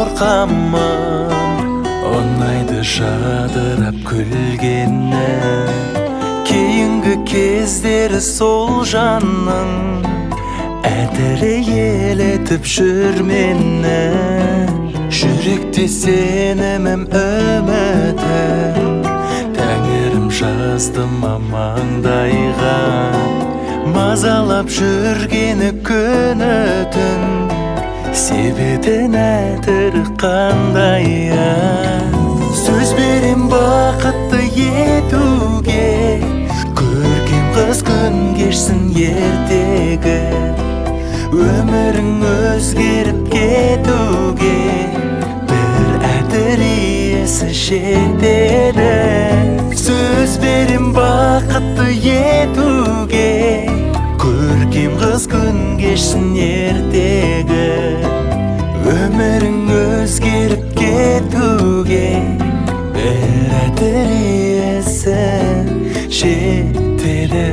қорқамын, ұнайды жадырап күлгені. Кейінгі кездері сол жанның әтірі елетіп жүр мені. Жүректе сенімім үмітім, тәңірім жаздым маңдайға. Мазалап жүргені күні түн, себетін әтірі қандай. Сөз берем бақытты етуге, көркем қыз күн кешсін ертегі. Өмірің өзгеріп кетуге, бір әтір иесі жетеді. Сөз берем бақытты етуге, көркем қыз күн кешсін ертегі. Өмірің өзгеріп кетуге, бір әтір иесі жетеді.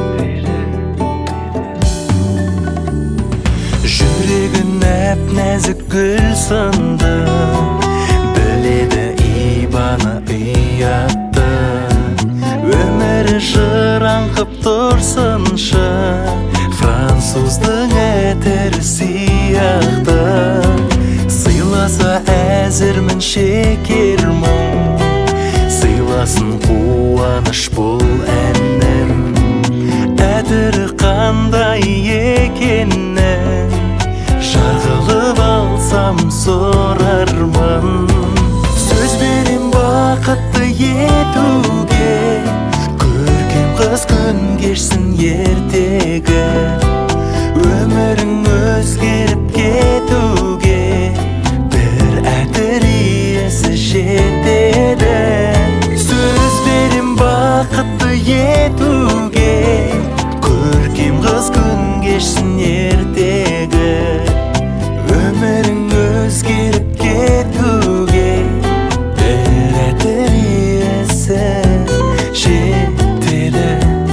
Жүрегін нәп-нәзік гүл сынды, біледі ибаны ұятты. Өмірі жыраңқып тұрсыншы, француздың әтірі сияқты. Сыйласа әзірмін шекер мұң, сыйласын қуаныш бұл әнім. Әтірі қандай екені жағылып алсам сорармын. Сөз берем бақытты етуге, көркем қыз күн кешсін ертегі. Өмірің өзгеріп кетуге, бір әтір иесі жетеді. Сөз берем бақытты етуге, көркем қыз күн кешсін ертегі. Өмірің өзгеріп кетуге, бір әтір иесі жетеді.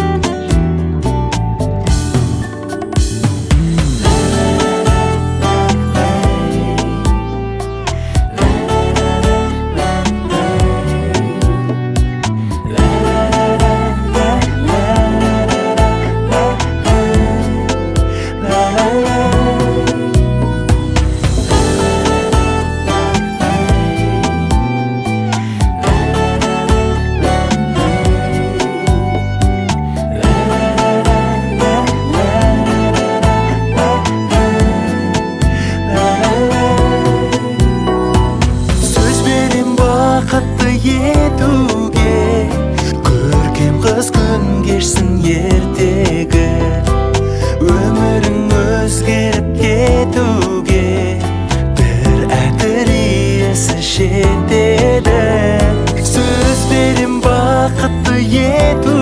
Етуге, көркем қыз күн кешсін ертегі. Өмірің өзгеріп кетуге, бір әтір иесі жетеді. Сөз берем бақытты етуге,